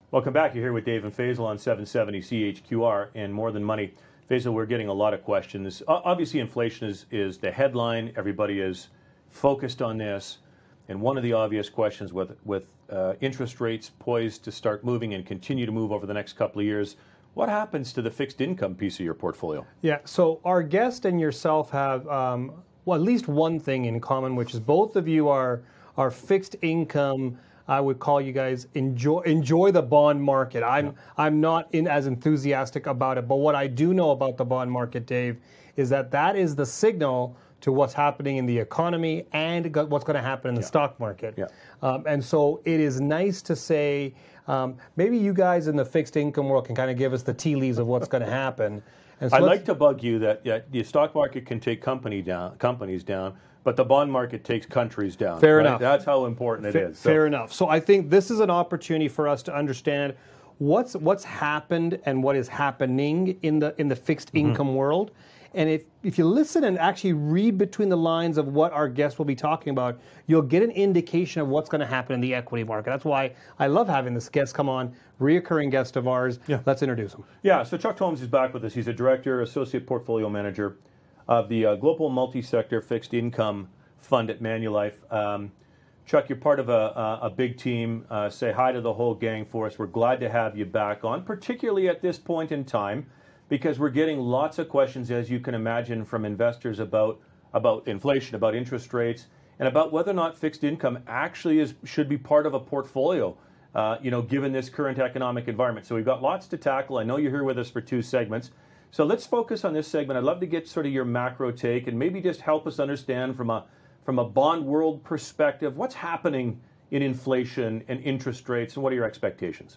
Welcome back. You're here with Dave and Faisal on 770 CHQR and More Than Money. Faisal, we're getting a lot of questions. Obviously, inflation is the headline. Everybody is focused on this. And one of the obvious questions with interest rates poised to start moving and continue to move over the next couple of years, what happens to the fixed income piece of your portfolio? Yeah, so our guest and yourself have at least one thing in common, which is both of you are fixed income. I would call you guys enjoy the bond market. I'm not as enthusiastic about it, but what I do know about the bond market, Dave, is that is the signal to what's happening in the economy and what's going to happen in the stock market. Yeah. And so it is nice to say, maybe you guys in the fixed income world can kind of give us the tea leaves of what's going to happen. And so I'd like to bug you that the stock market can take companies down, but the bond market takes countries down. Fair enough. That's how important it is. Fair enough. So I think this is an opportunity for us to understand what's happened and what is happening in the fixed income world. And if you listen and actually read between the lines of what our guests will be talking about, you'll get an indication of what's going to happen in the equity market. That's why I love having this guest come on, reoccurring guest of ours. Yeah. Let's introduce him. Yeah, so Chuck Holmes is back with us. He's a director, associate portfolio manager of the Global Multi-Sector Fixed Income Fund at Manulife. Chuck, you're part of a big team. Say hi to the whole gang for us. We're glad to have you back on, particularly at this point in time, because we're getting lots of questions, as you can imagine, from investors about inflation, about interest rates, and about whether or not fixed income actually should be part of a portfolio, given this current economic environment. So we've got lots to tackle. I know you're here with us for 2 segments. So let's focus on this segment. I'd love to get sort of your macro take and maybe just help us understand from a bond world perspective, what's happening in inflation and interest rates, and what are your expectations?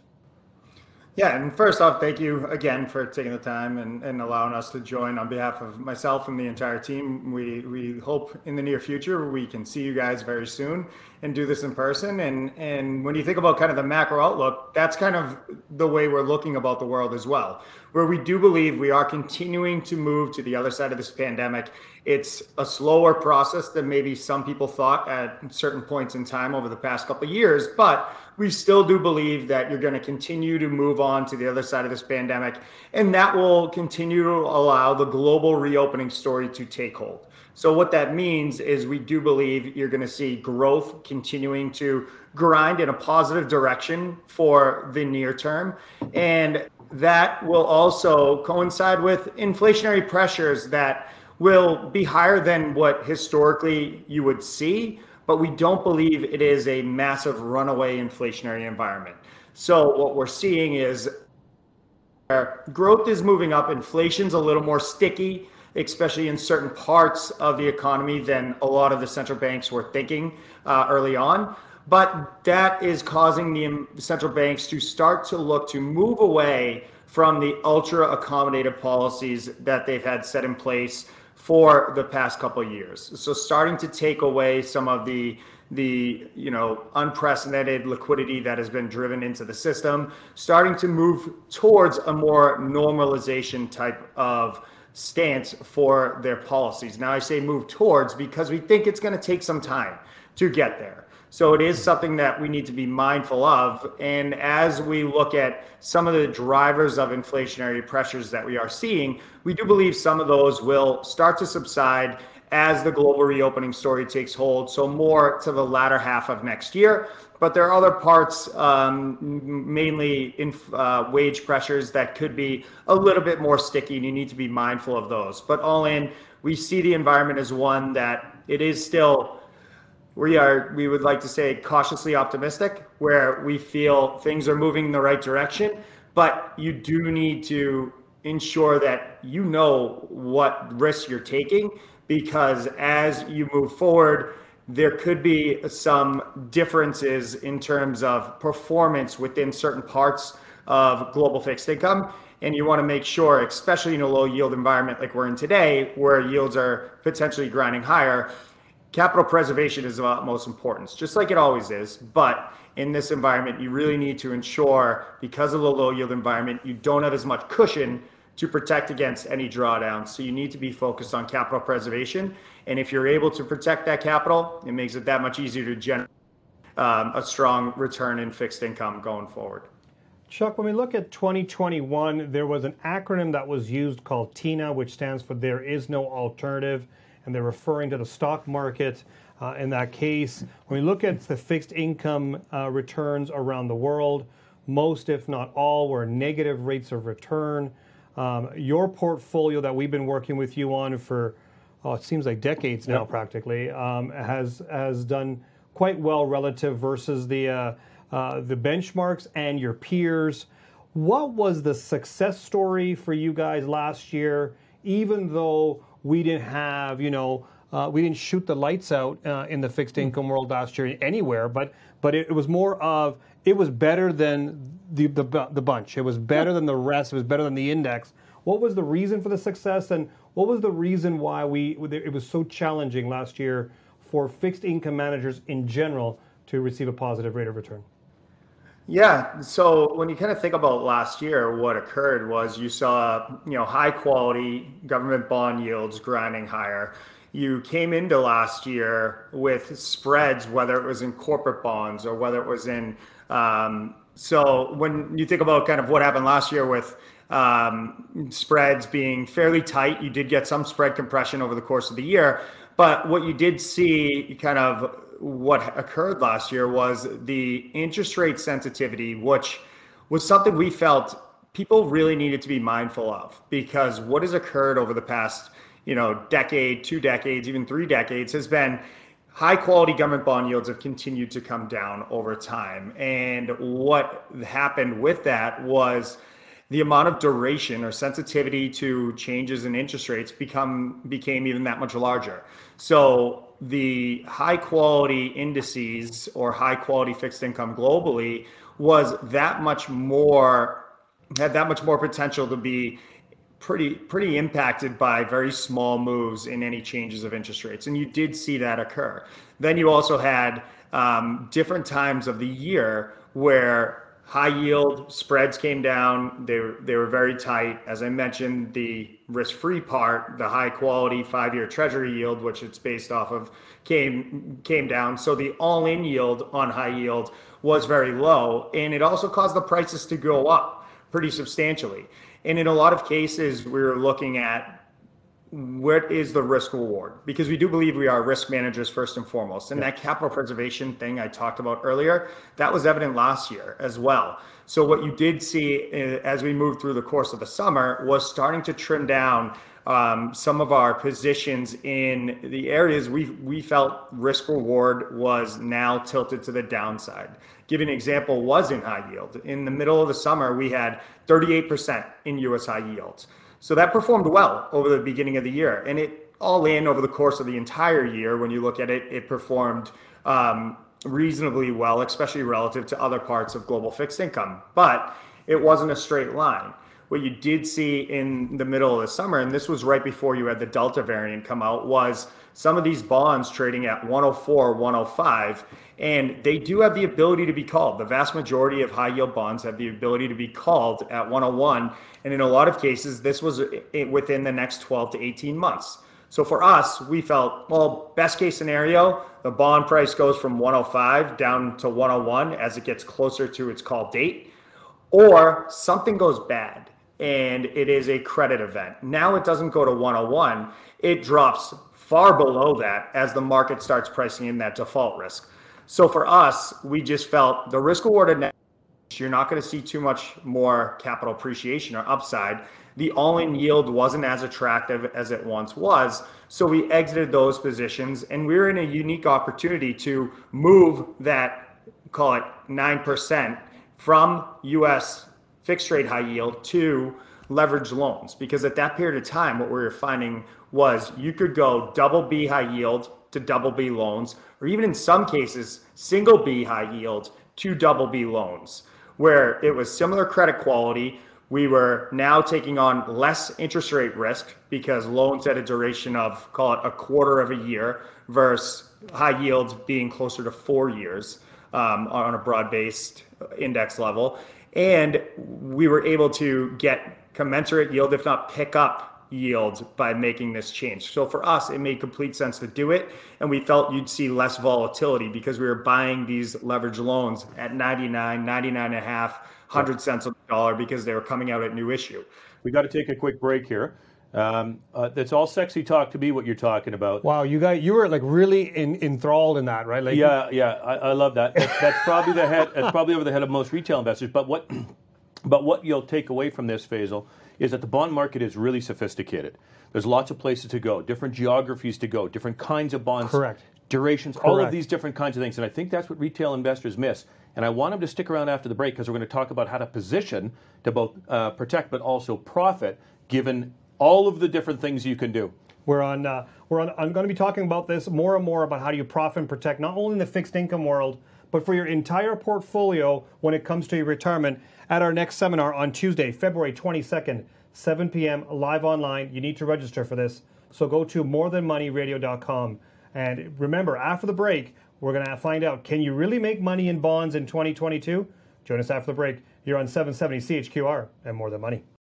Yeah, and first off, thank you again for taking the time and allowing us to join on behalf of myself and the entire team. We hope in the near future we can see you guys very soon and do this in person. And when you think about kind of the macro outlook, that's kind of the way we're looking about the world as well, where we do believe we are continuing to move to the other side of this pandemic. It's a slower process than maybe some people thought at certain points in time over the past couple of years, but we still do believe that you're going to continue to move on to the other side of this pandemic, and that will continue to allow the global reopening story to take hold. So what that means is we do believe you're going to see growth continuing to grind in a positive direction for the near term, and that will also coincide with inflationary pressures that will be higher than what historically you would see, but we don't believe it is a massive runaway inflationary environment. So what we're seeing is growth is moving up, inflation's a little more sticky, especially in certain parts of the economy than a lot of the central banks were thinking early on. But that is causing the central banks to start to look to move away from the ultra accommodative policies that they've had set in place for the past couple of years. So starting to take away some of the unprecedented liquidity that has been driven into the system, starting to move towards a more normalization type of stance for their policies. Now I say move towards because we think it's going to take some time to get there. So it is something that we need to be mindful of. And as we look at some of the drivers of inflationary pressures that we are seeing, we do believe some of those will start to subside as the global reopening story takes hold. So more to the latter half of next year. But there are other parts, mainly in wage pressures, that could be a little bit more sticky, and you need to be mindful of those. But all in, we see the environment as one that it is still, we would like to say, cautiously optimistic, where we feel things are moving in the right direction, but you do need to ensure that you know what risks you're taking, because as you move forward, there could be some differences in terms of performance within certain parts of global fixed income. And you want to make sure, especially in a low yield environment like we're in today, where yields are potentially grinding higher, capital preservation is of utmost importance, just like it always is. But in this environment, you really need to ensure, because of the low yield environment, you don't have as much cushion to protect against any drawdowns. So you need to be focused on capital preservation. And if you're able to protect that capital, it makes it that much easier to generate a strong return in fixed income going forward. Chuck, when we look at 2021, there was an acronym that was used called TINA, which stands for There Is No Alternative, and they're referring to the stock market. In that case, when we look at the fixed income returns around the world, most, if not all, were negative rates of return. Your portfolio that we've been working with you on for, it seems like decades now, practically, has done quite well relative versus the benchmarks and your peers. What was the success story for you guys last year, even though we didn't have, we didn't shoot the lights out in the fixed income world last year anywhere, but it was more of, it was better than the bunch. It was better than the rest. It was better than the index. What was the reason for the success, and what was the reason why it was so challenging last year for fixed income managers in general to receive a positive rate of return? Yeah. So when you kind of think about last year, what occurred was you saw, high quality government bond yields grinding higher. You came into last year with spreads, whether it was in corporate bonds or whether it was in, so when you think about kind of what happened last year with spreads being fairly tight, you did get some spread compression over the course of the year. But what you did see, kind of what occurred last year, was the interest rate sensitivity, which was something we felt people really needed to be mindful of, because what has occurred over the past, decade, 2 decades, even 3 decades, has been high quality government bond yields have continued to come down over time. And what happened with that was the amount of duration or sensitivity to changes in interest rates became even that much larger. So the high quality indices or high quality fixed income globally was had that much more potential to be pretty impacted by very small moves in any changes of interest rates. And you did see that occur. Then you also had different times of the year where high yield spreads came down. They were very tight. As I mentioned, the risk-free part, the high quality 5-year treasury yield, which it's based off of, came down. So the all-in yield on high yield was very low. And it also caused the prices to go up pretty substantially. And in a lot of cases, we were looking at what is the risk reward, because we do believe we are risk managers first and foremost. And that capital preservation thing I talked about earlier, that was evident last year as well. So what you did see as we moved through the course of the summer was starting to trim down some of our positions in the areas we felt risk reward was now tilted to the downside. Give an example was in high yield. In the middle of the summer, we had 38% in US high yields. So that performed well over the beginning of the year, and it all in over the course of the entire year. When you look at it, it performed reasonably well, especially relative to other parts of global fixed income, but it wasn't a straight line. What you did see in the middle of the summer, and this was right before you had the Delta variant come out, was some of these bonds trading at 104, 105, and they do have the ability to be called. The vast majority of high yield bonds have the ability to be called at 101. And in a lot of cases, this was within the next 12 to 18 months. So for us, we felt, well, best case scenario, the bond price goes from 105 down to 101 as it gets closer to its call date, or something goes bad and it is a credit event. Now it doesn't go to 101, it drops far below that as the market starts pricing in that default risk. So for us, we just felt the risk rewarded, you're not going to see too much more capital appreciation or upside. The all-in yield wasn't as attractive as it once was. So we exited those positions, and we were in a unique opportunity to move that, call it 9%, from US fixed rate high yield to leveraged loans. Because at that period of time, what we were finding was you could go double B high yield to double B loans, or even in some cases, single B high yield to double B loans, where it was similar credit quality. We were now taking on less interest rate risk because loans had a duration of, call it a quarter of a year, versus high yields being closer to 4 years on a broad-based index level. And we were able to get commensurate yield, if not pick up yield, by making this change. So for us, it made complete sense to do it. And we felt you'd see less volatility because we were buying these leveraged loans at 99, 99.5, 100 cents on the dollar because they were coming out at new issue. We got to take a quick break here. That's all sexy talk to me, what you're talking about. Wow, you were like really enthralled in that, right? Like, yeah, I love that. That's probably that's probably over the head of most retail investors. But what you'll take away from this, Faisal, is that the bond market is really sophisticated. There's lots of places to go, different geographies to go, different kinds of bonds, Correct. durations, Correct. all of these different kinds of things. And I think that's what retail investors miss. And I want them to stick around after the break because we're going to talk about how to position to both protect but also profit, given all of the different things you can do. I'm going to be talking about this more and more about how do you profit and protect not only in the fixed income world, but for your entire portfolio when it comes to your retirement at our next seminar on Tuesday, February 22nd, 7 p.m. live online. You need to register for this. So go to morethanmoneyradio.com. And remember, after the break, we're going to find out, can you really make money in bonds in 2022? Join us after the break. You're on 770 CHQR and More Than Money.